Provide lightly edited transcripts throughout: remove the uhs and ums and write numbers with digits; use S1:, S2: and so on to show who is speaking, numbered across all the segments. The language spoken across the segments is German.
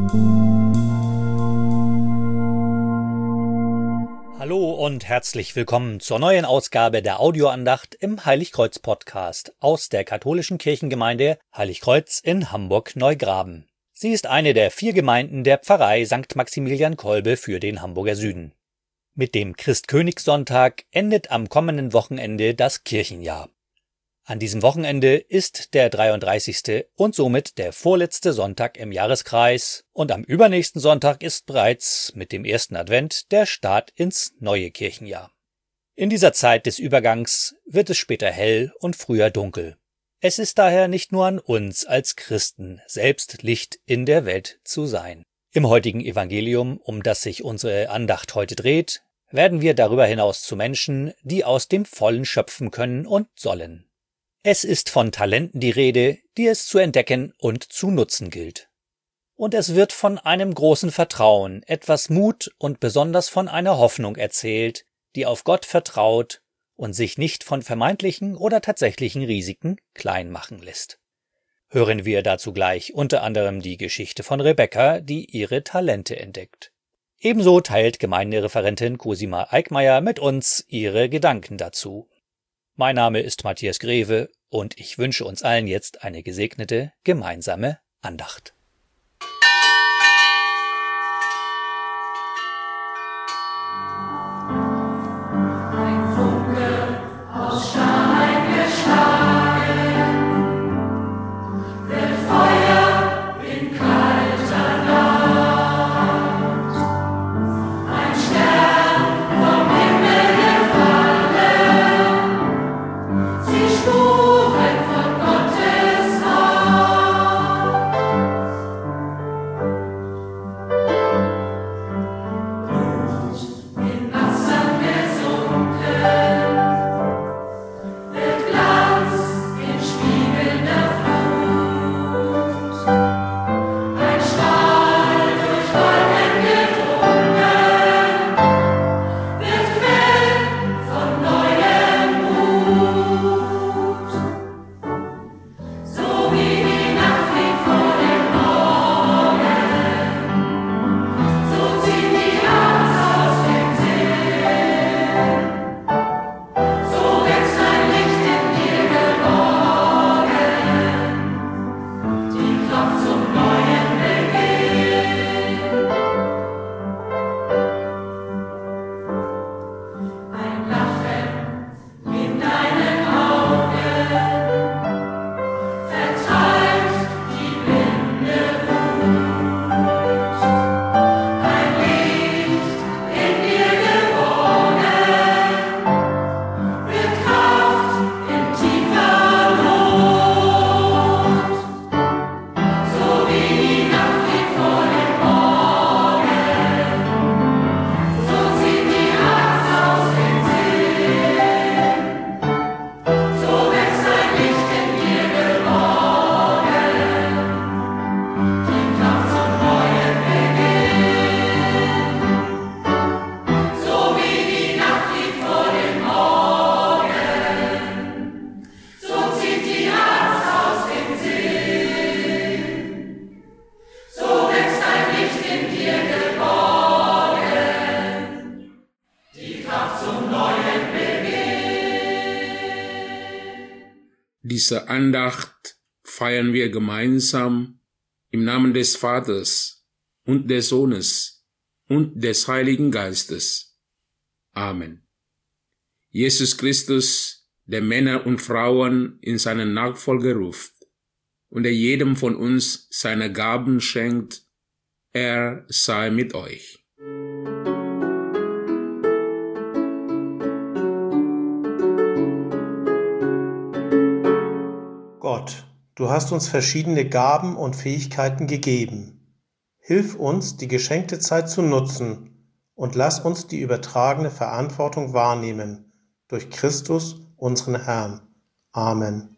S1: Hallo und herzlich willkommen zur neuen Ausgabe der Audioandacht im Heiligkreuz-Podcast aus der katholischen Kirchengemeinde Heiligkreuz in Hamburg-Neugraben. Sie ist eine der 4 Gemeinden der Pfarrei St. Maximilian Kolbe für den Hamburger Süden. Mit dem Christkönigssonntag endet am kommenden Wochenende das Kirchenjahr. An diesem Wochenende ist der 33. und somit der vorletzte Sonntag im Jahreskreis und am übernächsten Sonntag ist bereits mit dem ersten Advent der Start ins neue Kirchenjahr. In dieser Zeit des Übergangs wird es später hell und früher dunkel. Es ist daher nicht nur an uns als Christen, selbst Licht in der Welt zu sein. Im heutigen Evangelium, um das sich unsere Andacht heute dreht, werden wir darüber hinaus zu Menschen, die aus dem Vollen schöpfen können und sollen. Es ist von Talenten die Rede, die es zu entdecken und zu nutzen gilt. Und es wird von einem großen Vertrauen, etwas Mut und besonders von einer Hoffnung erzählt, die auf Gott vertraut und sich nicht von vermeintlichen oder tatsächlichen Risiken klein machen lässt. Hören wir dazu gleich unter anderem die Geschichte von Rebekka, die ihre Talente entdeckt. Ebenso teilt Gemeindereferentin Cosima Eickmeyer mit uns ihre Gedanken dazu. Mein Name ist Matthias Greve und ich wünsche uns allen jetzt eine gesegnete gemeinsame Andacht.
S2: Ein Funke aus Stein geschlagen, wird Feuer in kalter Nacht. Ein Stern vom Himmel gefallen, sie Spuren von Gottes Macht. Blut in Wassern gesunken, wird Glanz in spiegelnder Flut. Ein Strahl durch Wolken gedrungen, wird Quell von neuem Mut. So wie die Nacht fliegt vor dem Morgen, so zieht die Angst aus dem Sinn. So wächst ein Licht in dir geborgen, die Kraft zum neuen Beginn. Ein Lachen in deinen Augen vertreibt die blinde Wut. Ein Licht in dir geborgen, wird Kraft in tiefer Not. So wie die Nacht fliegt vor dem Morgen, so zieht die Angst aus dem Sinn. So wächst ein Licht in dir geborgen, die Kraft zum neuen Beginn. So wie die Nacht fliegt vor dem Morgen, so zieht die Angst aus dem Sinn. So wächst ein Licht in dir geborgen, die Kraft zum neuen Beginn.
S3: Diese Andacht feiern wir gemeinsam im Namen des Vaters und des Sohnes und des Heiligen Geistes. Amen. Jesus Christus, der Männer und Frauen in seine Nachfolge ruft und der jedem von uns seine Gaben schenkt, er sei mit euch.
S4: Gott, du hast uns verschiedene Gaben und Fähigkeiten gegeben. Hilf uns, die geschenkte Zeit zu nutzen und lass uns die übertragene Verantwortung wahrnehmen. Durch Christus, unseren Herrn. Amen.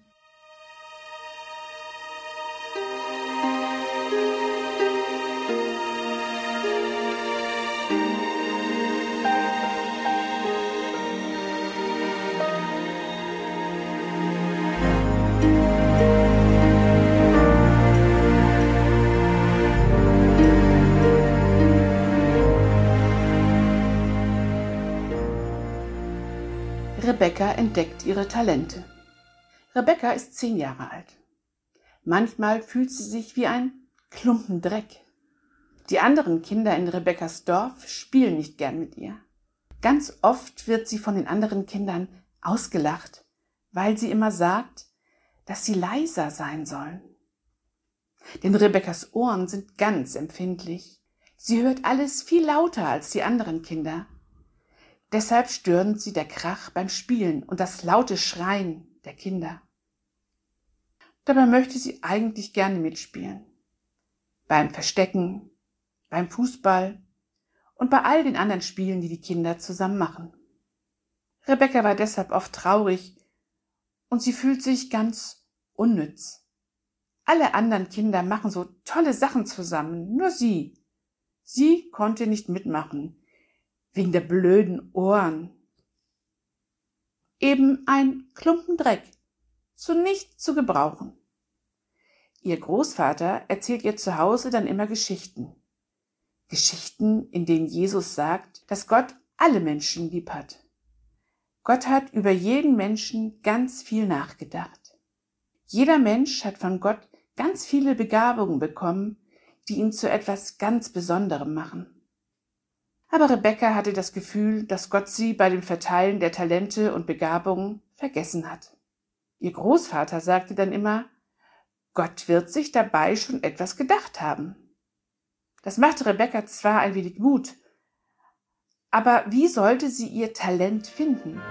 S5: Rebekka entdeckt ihre Talente. Rebekka ist 10 Jahre alt. Manchmal fühlt sie sich wie ein Klumpen Dreck. Die anderen Kinder in Rebekkas Dorf spielen nicht gern mit ihr. Ganz oft wird sie von den anderen Kindern ausgelacht, weil sie immer sagt, dass sie leiser sein sollen. Denn Rebekkas Ohren sind ganz empfindlich. Sie hört alles viel lauter als die anderen Kinder. Deshalb stört sie der Krach beim Spielen und das laute Schreien der Kinder. Dabei möchte sie eigentlich gerne mitspielen. Beim Verstecken, beim Fußball und bei all den anderen Spielen, die die Kinder zusammen machen. Rebekka war deshalb oft traurig und sie fühlt sich ganz unnütz. Alle anderen Kinder machen so tolle Sachen zusammen, nur sie. Sie konnte nicht mitmachen, wegen der blöden Ohren. Eben ein Klumpen Dreck, zu nichts zu gebrauchen. Ihr Großvater erzählt ihr zu Hause dann immer Geschichten. Geschichten, in denen Jesus sagt, dass Gott alle Menschen lieb hat. Gott hat über jeden Menschen ganz viel nachgedacht. Jeder Mensch hat von Gott ganz viele Begabungen bekommen, die ihn zu etwas ganz Besonderem machen. Aber Rebekka hatte das Gefühl, dass Gott sie bei dem Verteilen der Talente und Begabungen vergessen hat. Ihr Großvater sagte dann immer, Gott wird sich dabei schon etwas gedacht haben. Das machte Rebekka zwar ein wenig Mut, aber wie sollte sie ihr Talent finden?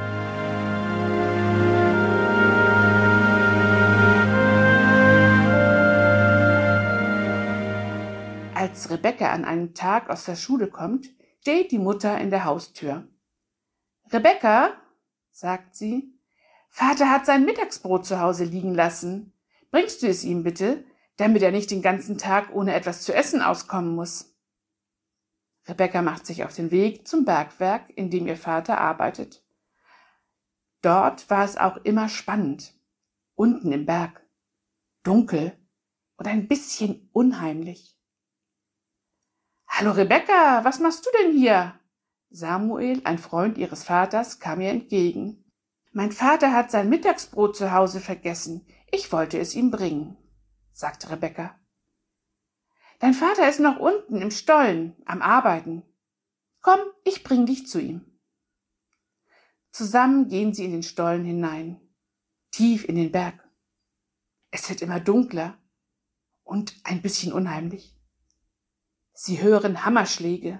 S5: Als Rebekka an einem Tag aus der Schule kommt, steht die Mutter in der Haustür. »Rebekka«, sagt sie, »Vater hat sein Mittagsbrot zu Hause liegen lassen. Bringst du es ihm bitte, damit er nicht den ganzen Tag ohne etwas zu essen auskommen muss?« Rebekka macht sich auf den Weg zum Bergwerk, in dem ihr Vater arbeitet. Dort war es auch immer spannend, unten im Berg, dunkel und ein bisschen unheimlich. »Hallo Rebekka, was machst du denn hier?« Samuel, ein Freund ihres Vaters, kam ihr entgegen. »Mein Vater hat sein Mittagsbrot zu Hause vergessen. Ich wollte es ihm bringen«, sagte Rebekka. »Dein Vater ist noch unten im Stollen, am Arbeiten. Komm, ich bring dich zu ihm.« Zusammen gehen sie in den Stollen hinein, tief in den Berg. Es wird immer dunkler und ein bisschen unheimlich. Sie hören Hammerschläge.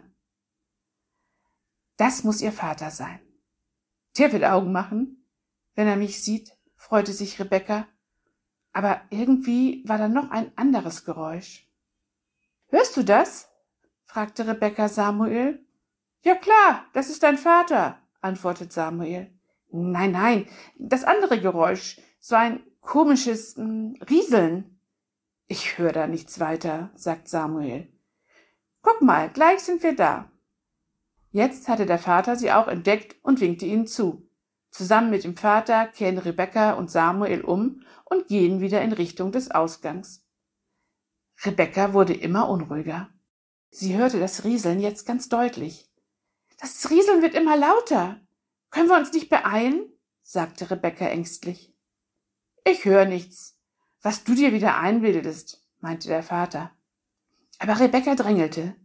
S5: Das muss ihr Vater sein. Der will Augen machen. Wenn er mich sieht, freute sich Rebekka. Aber irgendwie war da noch ein anderes Geräusch. »Hörst du das?« fragte Rebekka Samuel. »Ja klar, das ist dein Vater«, antwortet Samuel. »Nein, das andere Geräusch, so ein komisches Rieseln.« »Ich höre da nichts weiter«, sagt Samuel. »Guck mal, gleich sind wir da.« Jetzt hatte der Vater sie auch entdeckt und winkte ihnen zu. Zusammen mit dem Vater kehren Rebekka und Samuel um und gehen wieder in Richtung des Ausgangs. Rebekka wurde immer unruhiger. Sie hörte das Rieseln jetzt ganz deutlich. »Das Rieseln wird immer lauter. Können wir uns nicht beeilen?« sagte Rebekka ängstlich. »Ich höre nichts. Was du dir wieder einbildest«, meinte der Vater. Aber Rebekka drängelte.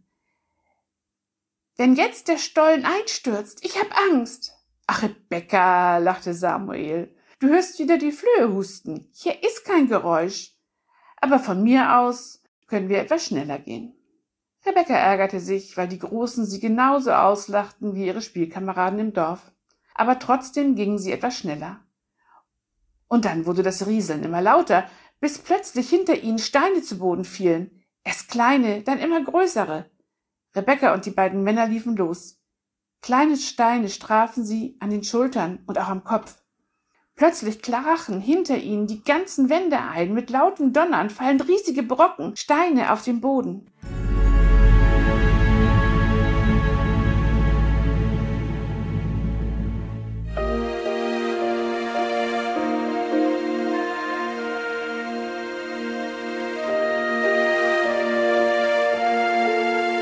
S5: »Wenn jetzt der Stollen einstürzt, ich hab Angst.« »Ach, Rebekka«, lachte Samuel, »du hörst wieder die Flöhe husten. Hier ist kein Geräusch. Aber von mir aus können wir etwas schneller gehen.« Rebekka ärgerte sich, weil die Großen sie genauso auslachten wie ihre Spielkameraden im Dorf. Aber trotzdem gingen sie etwas schneller. Und dann wurde das Rieseln immer lauter, bis plötzlich hinter ihnen Steine zu Boden fielen. Erst kleine, dann immer größere. Rebekka und die beiden Männer liefen los. Kleine Steine strafen sie an den Schultern und auch am Kopf. Plötzlich krachen hinter ihnen die ganzen Wände ein. Mit lauten Donnern fallen riesige Brocken, Steine auf den Boden.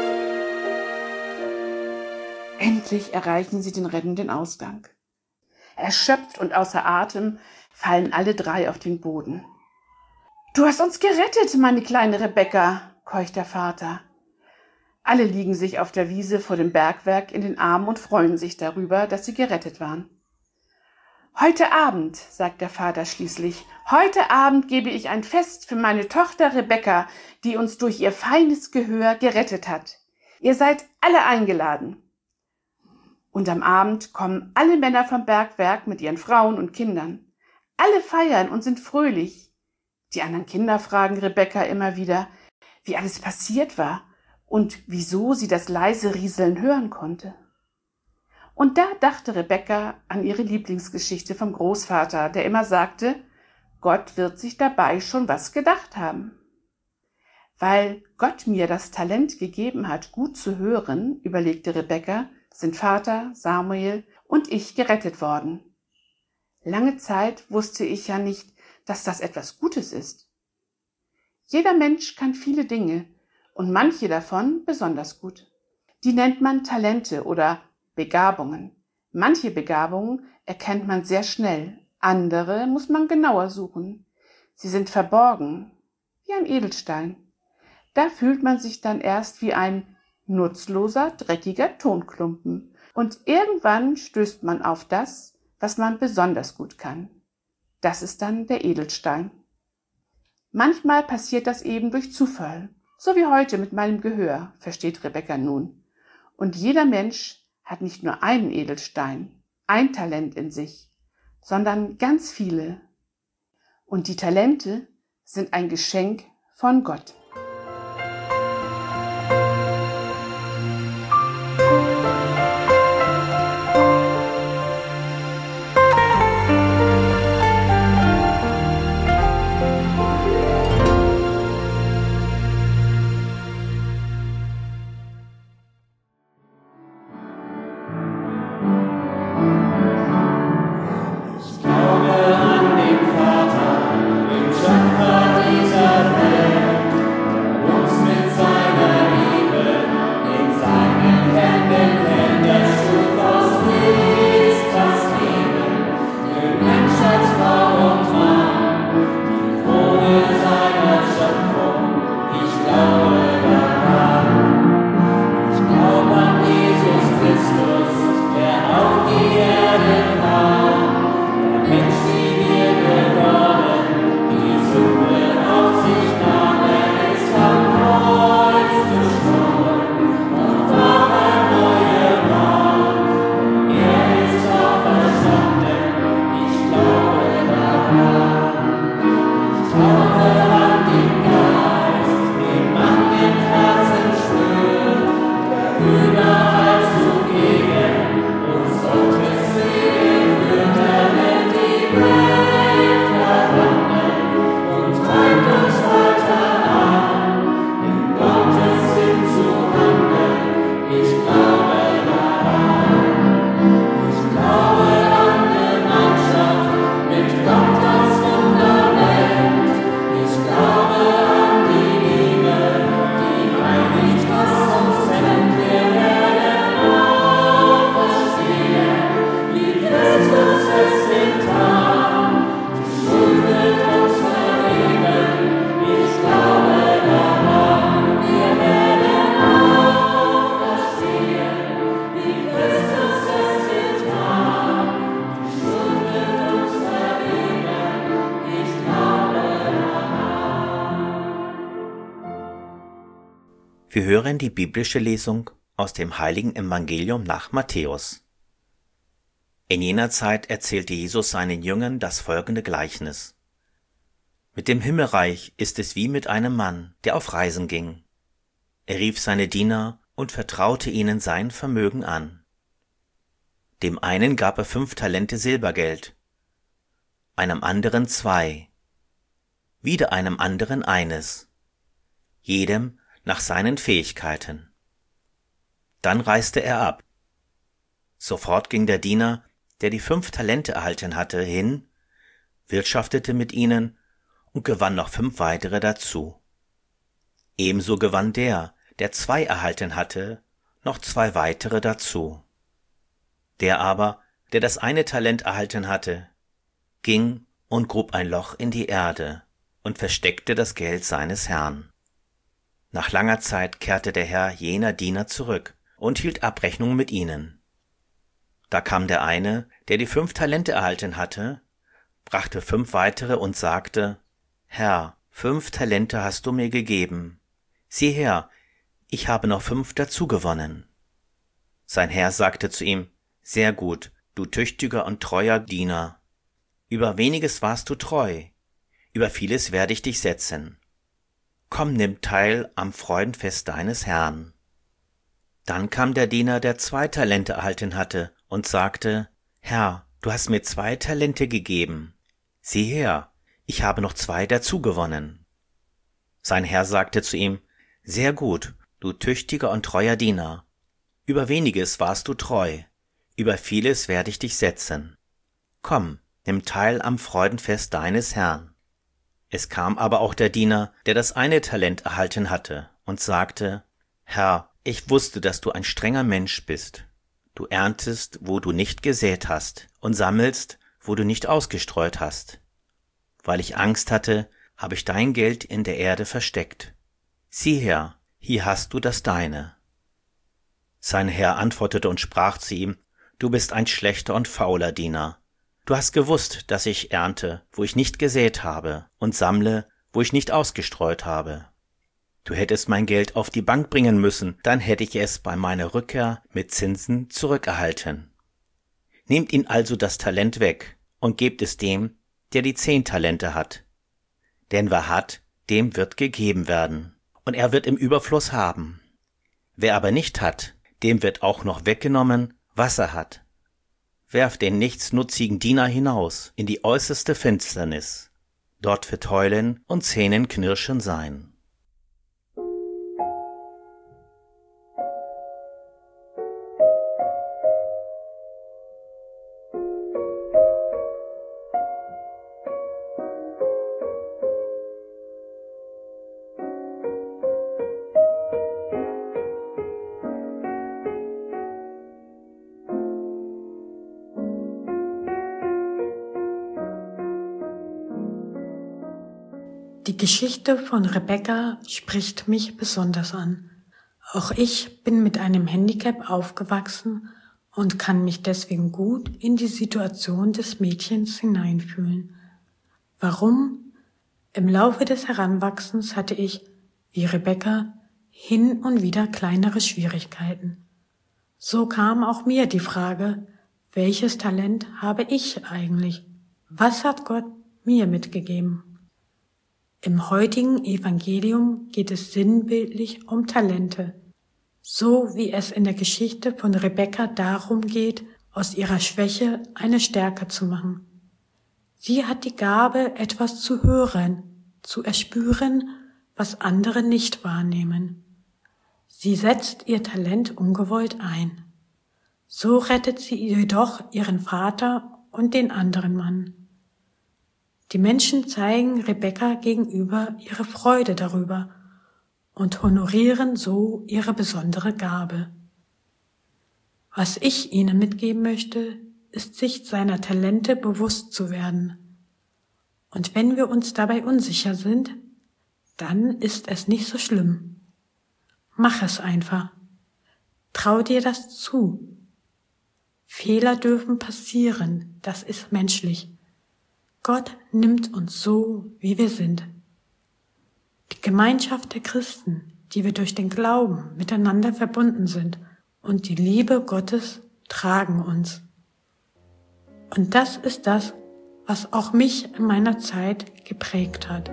S5: Endlich erreichen sie den rettenden Ausgang. Erschöpft und außer Atem fallen alle drei auf den Boden. »Du hast uns gerettet, meine kleine Rebekka«, keucht der Vater. Alle liegen sich auf der Wiese vor dem Bergwerk in den Armen und freuen sich darüber, dass sie gerettet waren. »Heute Abend«, sagt der Vater schließlich, »heute Abend gebe ich ein Fest für meine Tochter Rebekka, die uns durch ihr feines Gehör gerettet hat. Ihr seid alle eingeladen.« Und am Abend kommen alle Männer vom Bergwerk mit ihren Frauen und Kindern. Alle feiern und sind fröhlich. Die anderen Kinder fragen Rebekka immer wieder, wie alles passiert war und wieso sie das leise Rieseln hören konnte. Und da dachte Rebekka an ihre Lieblingsgeschichte vom Großvater, der immer sagte, Gott wird sich dabei schon was gedacht haben. Weil Gott mir das Talent gegeben hat, gut zu hören, überlegte Rebekka, sind Vater, Samuel und ich gerettet worden. Lange Zeit wusste ich ja nicht, dass das etwas Gutes ist. Jeder Mensch kann viele Dinge und manche davon besonders gut. Die nennt man Talente oder Begabungen. Manche Begabungen erkennt man sehr schnell, andere muss man genauer suchen. Sie sind verborgen, wie ein Edelstein. Da fühlt man sich dann erst wie ein nutzloser, dreckiger Tonklumpen und irgendwann stößt man auf das, was man besonders gut kann. Das ist dann der Edelstein. Manchmal passiert das eben durch Zufall, so wie heute mit meinem Gehör, versteht Rebekka nun. Und jeder Mensch hat nicht nur einen Edelstein, ein Talent in sich, sondern ganz viele. Und die Talente sind ein Geschenk von Gott.
S6: Wir hören die biblische Lesung aus dem heiligen Evangelium nach Matthäus. In jener Zeit erzählte Jesus seinen Jüngern das folgende Gleichnis. Mit dem Himmelreich ist es wie mit einem Mann, der auf Reisen ging. Er rief seine Diener und vertraute ihnen sein Vermögen an. Dem einen gab er 5 Talente Silbergeld, einem anderen 2, wieder einem anderen 1, jedem nach seinen Fähigkeiten. Dann reiste er ab. Sofort ging der Diener, der die 5 Talente erhalten hatte, hin, wirtschaftete mit ihnen und gewann noch 5 weitere dazu. Ebenso gewann der 2 erhalten hatte, noch 2 weitere dazu. Der aber, der das eine Talent erhalten hatte, ging und grub ein Loch in die Erde und versteckte das Geld seines Herrn. Nach langer Zeit kehrte der Herr jener Diener zurück und hielt Abrechnung mit ihnen. Da kam der eine, der die 5 Talente erhalten hatte, brachte 5 weitere und sagte: Herr, 5 Talente hast du mir gegeben. Sieh her, ich habe noch 5 dazugewonnen. Sein Herr sagte zu ihm: Sehr gut, du tüchtiger und treuer Diener. Über weniges warst du treu, über vieles werde ich dich setzen. Komm, nimm teil am Freudenfest deines Herrn. Dann kam der Diener, der 2 Talente erhalten hatte, und sagte: Herr, du hast mir 2 Talente gegeben. Sieh her, ich habe noch 2 dazugewonnen. Sein Herr sagte zu ihm: Sehr gut, du tüchtiger und treuer Diener. Über weniges warst du treu, über vieles werde ich dich setzen. Komm, nimm teil am Freudenfest deines Herrn. Es kam aber auch der Diener, der das eine Talent erhalten hatte, und sagte: Herr, ich wusste, dass du ein strenger Mensch bist. Du erntest, wo du nicht gesät hast, und sammelst, wo du nicht ausgestreut hast. Weil ich Angst hatte, habe ich dein Geld in der Erde versteckt. Sieh her, hier hast du das deine. Sein Herr antwortete und sprach zu ihm: Du bist ein schlechter und fauler Diener. Du hast gewusst, dass ich ernte, wo ich nicht gesät habe, und sammle, wo ich nicht ausgestreut habe. Du hättest mein Geld auf die Bank bringen müssen, dann hätte ich es bei meiner Rückkehr mit Zinsen zurückerhalten. Nehmt ihn also das Talent weg und gebt es dem, der die 10 Talente hat. Denn wer hat, dem wird gegeben werden, und er wird im Überfluss haben. Wer aber nicht hat, dem wird auch noch weggenommen, was er hat. Werft den nichtsnutzigen Diener hinaus in die äußerste Finsternis. Dort wird Heulen und Zähnenknirschen sein.
S7: Die Geschichte von Rebekka spricht mich besonders an. Auch ich bin mit einem Handicap aufgewachsen und kann mich deswegen gut in die Situation des Mädchens hineinfühlen. Warum? Im Laufe des Heranwachsens hatte ich, wie Rebekka, hin und wieder kleinere Schwierigkeiten. So kam auch mir die Frage: Welches Talent habe ich eigentlich? Was hat Gott mir mitgegeben? Im heutigen Evangelium geht es sinnbildlich um Talente, so wie es in der Geschichte von Rebekka darum geht, aus ihrer Schwäche eine Stärke zu machen. Sie hat die Gabe, etwas zu hören, zu erspüren, was andere nicht wahrnehmen. Sie setzt ihr Talent ungewollt ein. So rettet sie jedoch ihren Vater und den anderen Mann. Die Menschen zeigen Rebekka gegenüber ihre Freude darüber und honorieren so ihre besondere Gabe. Was ich Ihnen mitgeben möchte, ist, sich seiner Talente bewusst zu werden. Und wenn wir uns dabei unsicher sind, dann ist es nicht so schlimm. Mach es einfach. Trau dir das zu. Fehler dürfen passieren, das ist menschlich. Gott nimmt uns so, wie wir sind. Die Gemeinschaft der Christen, die wir durch den Glauben miteinander verbunden sind, und die Liebe Gottes tragen uns. Und das ist das, was auch mich in meiner Zeit geprägt hat.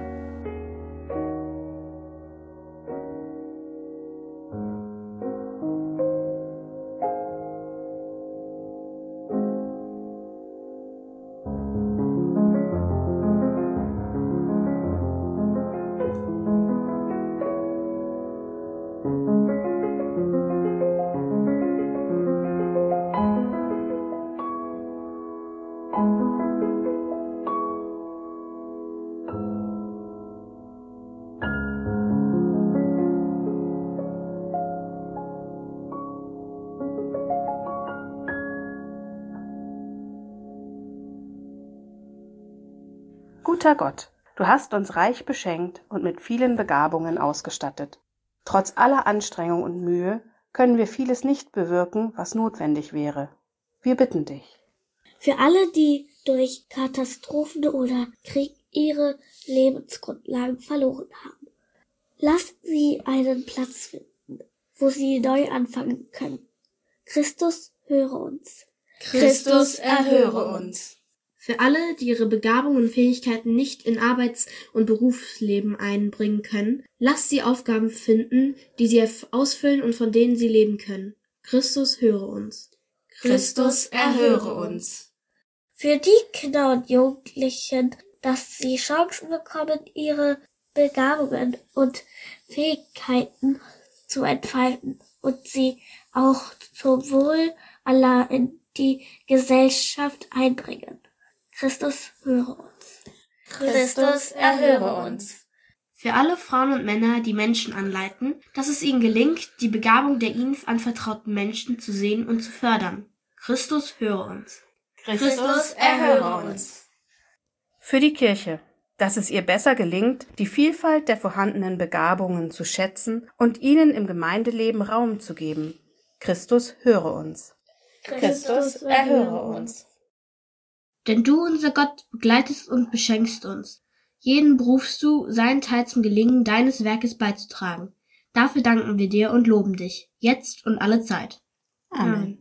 S5: Guter Gott, du hast uns reich beschenkt und mit vielen Begabungen ausgestattet. Trotz aller Anstrengung und Mühe können wir vieles nicht bewirken, was notwendig wäre. Wir bitten dich.
S8: Für alle, die durch Katastrophen oder Krieg ihre Lebensgrundlagen verloren haben, lass sie einen Platz finden, wo sie neu anfangen können. Christus, höre uns.
S9: Christus, erhöre uns.
S10: Für alle, die ihre Begabungen und Fähigkeiten nicht in Arbeits- und Berufsleben einbringen können, lass sie Aufgaben finden, die sie ausfüllen und von denen sie leben können. Christus, höre uns.
S9: Christus, erhöre uns.
S8: Für die Kinder und Jugendlichen, dass sie Chancen bekommen, ihre Begabungen und Fähigkeiten zu entfalten und sie auch zum Wohl aller in die Gesellschaft einbringen. Christus, höre uns.
S9: Christus, erhöre uns.
S10: Für alle Frauen und Männer, die Menschen anleiten, dass es ihnen gelingt, die Begabung der ihnen anvertrauten Menschen zu sehen und zu fördern. Christus, höre uns.
S9: Christus, erhöre uns.
S5: Für die Kirche, dass es ihr besser gelingt, die Vielfalt der vorhandenen Begabungen zu schätzen und ihnen im Gemeindeleben Raum zu geben. Christus, höre uns.
S9: Christus, erhöre uns.
S10: Denn du, unser Gott, begleitest und beschenkst uns. Jeden berufst du, seinen Teil zum Gelingen deines Werkes beizutragen. Dafür danken wir dir und loben dich, jetzt und alle Zeit.
S5: Amen.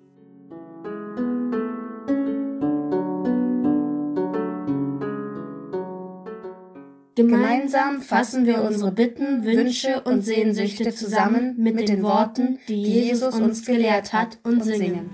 S9: Gemeinsam fassen wir unsere Bitten, Wünsche und Sehnsüchte zusammen mit den Worten, die Jesus uns gelehrt hat, und singen.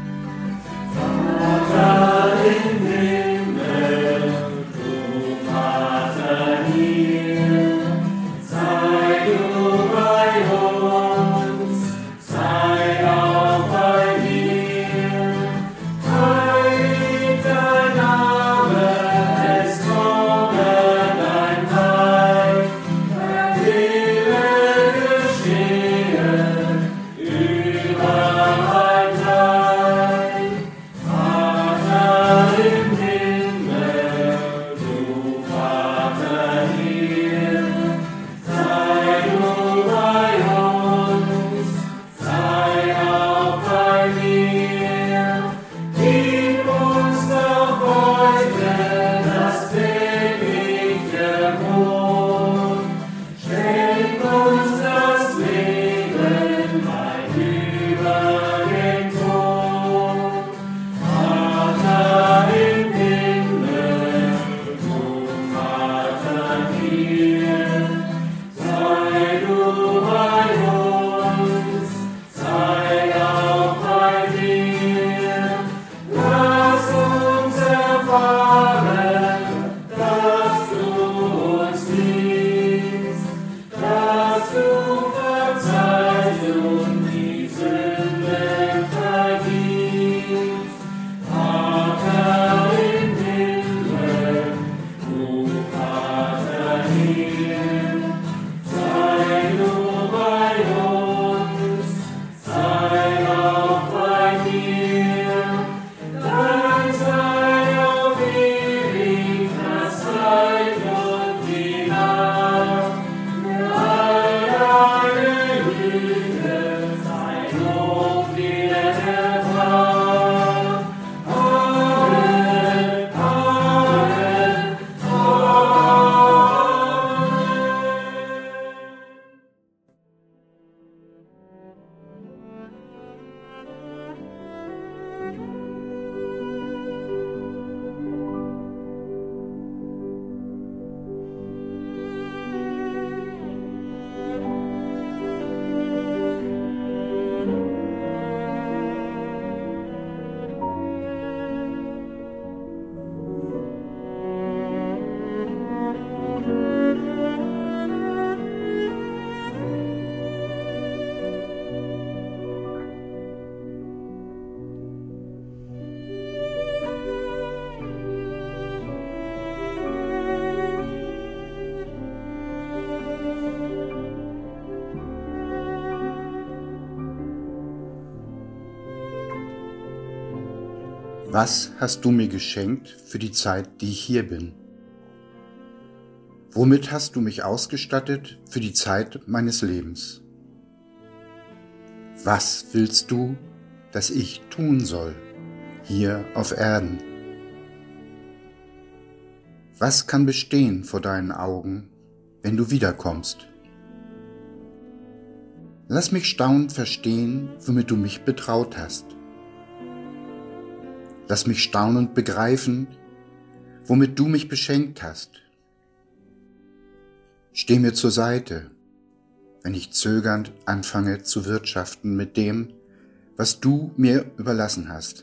S2: Vater im Himmel, du Vater hier, sei du bei uns, sei auch bei mir. Heilig dein Name, es komme dein Reich, dein Wille geschehe, überall gleich. Vater im Himmel, du Vater hier, sei du bei uns, sei auch bei mir. Gib uns doch heute das tägliche Brot, schenk uns das Leben weit über den Tod. Vater im Himmel, du Vater hier, sei du bei uns, sei auch bei dir. Lass uns erfahren, dass du uns liebst, dass du verzeihst und die Sünden vergibst. Vater im Himmel, du Vater hier, sei du bei uns, sei auch bei dir. Dein sei auf ewig das Reich und die Macht, für all deine Güte sei Lob dir erbracht. Amen, Amen, Amen.
S11: Was hast du mir geschenkt für die Zeit, die ich hier bin? Womit hast du mich ausgestattet für die Zeit meines Lebens? Was willst du, dass ich tun soll, hier auf Erden? Was kann bestehen vor deinen Augen, wenn du wiederkommst? Lass mich staunend verstehen, womit du mich betraut hast. Lass mich staunend begreifen, womit du mich beschenkt hast. Steh mir zur Seite, wenn ich zögernd anfange zu wirtschaften mit dem, was du mir überlassen hast.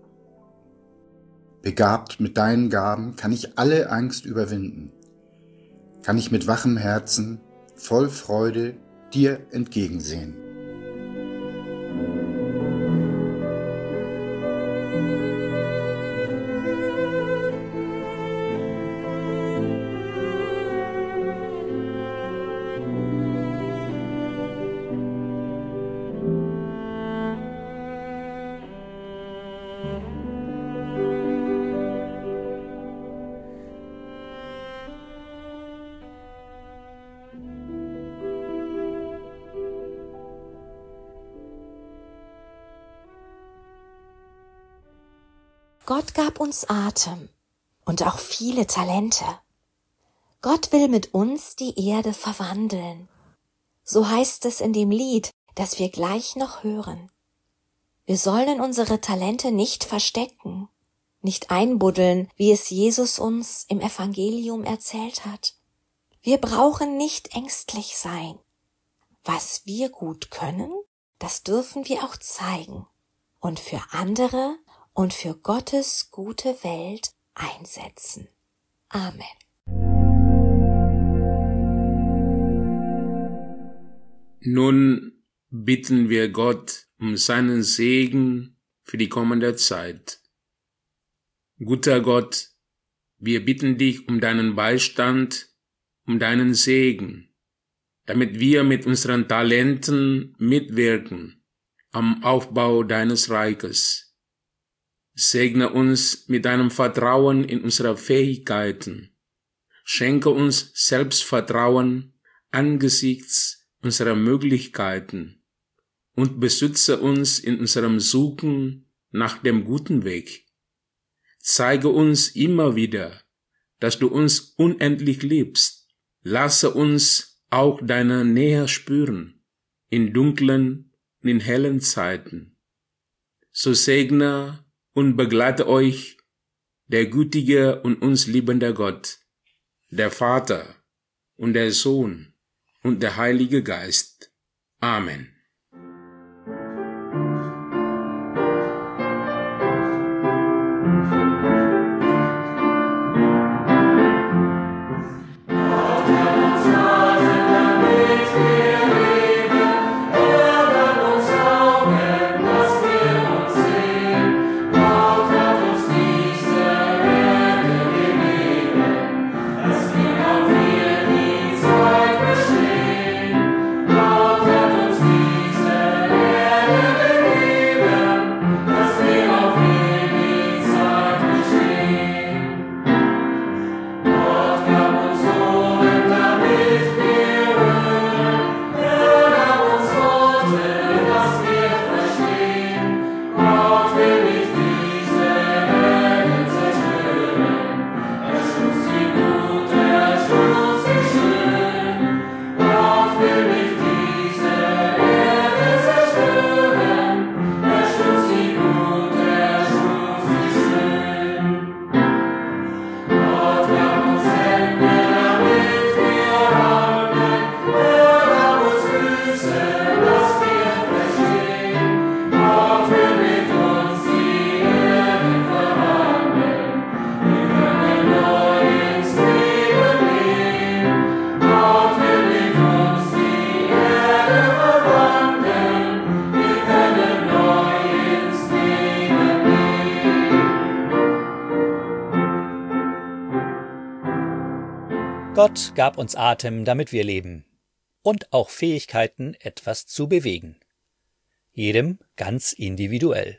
S11: Begabt mit deinen Gaben kann ich alle Angst überwinden, kann ich mit wachem Herzen, voll Freude dir entgegensehen.
S12: Gott gab uns Atem und auch viele Talente. Gott will mit uns die Erde verwandeln. So heißt es in dem Lied, das wir gleich noch hören. Wir sollen unsere Talente nicht verstecken, nicht einbuddeln, wie es Jesus uns im Evangelium erzählt hat. Wir brauchen nicht ängstlich sein. Was wir gut können, das dürfen wir auch zeigen und für andere und für Gottes gute Welt einsetzen. Amen.
S3: Nun bitten wir Gott um seinen Segen für die kommende Zeit. Guter Gott, wir bitten dich um deinen Beistand, um deinen Segen, damit wir mit unseren Talenten mitwirken am Aufbau deines Reiches. Segne uns mit deinem Vertrauen in unsere Fähigkeiten. Schenke uns Selbstvertrauen angesichts unserer Möglichkeiten und beschütze uns in unserem Suchen nach dem guten Weg. Zeige uns immer wieder, dass du uns unendlich liebst. Lasse uns auch deine Nähe spüren, in dunklen und in hellen Zeiten. So segne und begleite euch der gütige und uns liebende Gott, der Vater und der Sohn und der Heilige Geist. Amen.
S1: Gott gab uns Atem, damit wir leben, und auch Fähigkeiten, etwas zu bewegen. Jedem ganz individuell.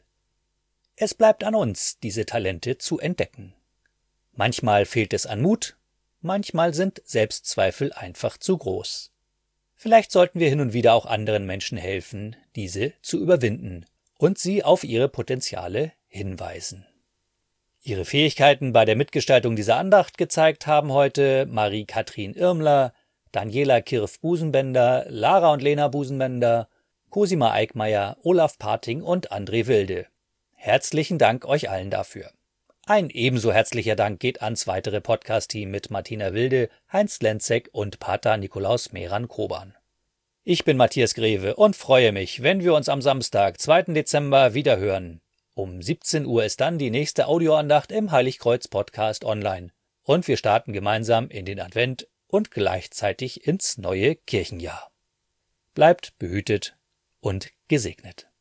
S1: Es bleibt an uns, diese Talente zu entdecken. Manchmal fehlt es an Mut, Manchmal sind Selbstzweifel einfach zu groß. Vielleicht sollten wir hin und wieder auch anderen Menschen helfen, diese zu überwinden und sie auf ihre Potenziale hinweisen. Ihre Fähigkeiten bei der Mitgestaltung dieser Andacht gezeigt haben heute Marie-Kathrin Irmler, Daniela Kirf-Busenbender, Lara und Lena Busenbender, Cosima Eickmeyer, Olaf Parting und André Wilde. Herzlichen Dank euch allen dafür. Ein ebenso herzlicher Dank geht ans weitere Podcast-Team mit Martina Wilde, Heinz Lenzek und Pater Nikolaus Meran-Koban. Ich bin Matthias Greve und freue mich, wenn wir uns am Samstag, 2. Dezember, wieder hören. Um 17 Uhr ist dann die nächste Audioandacht im Heiligkreuz-Podcast online. Und wir starten gemeinsam in den Advent und gleichzeitig ins neue Kirchenjahr. Bleibt behütet und gesegnet.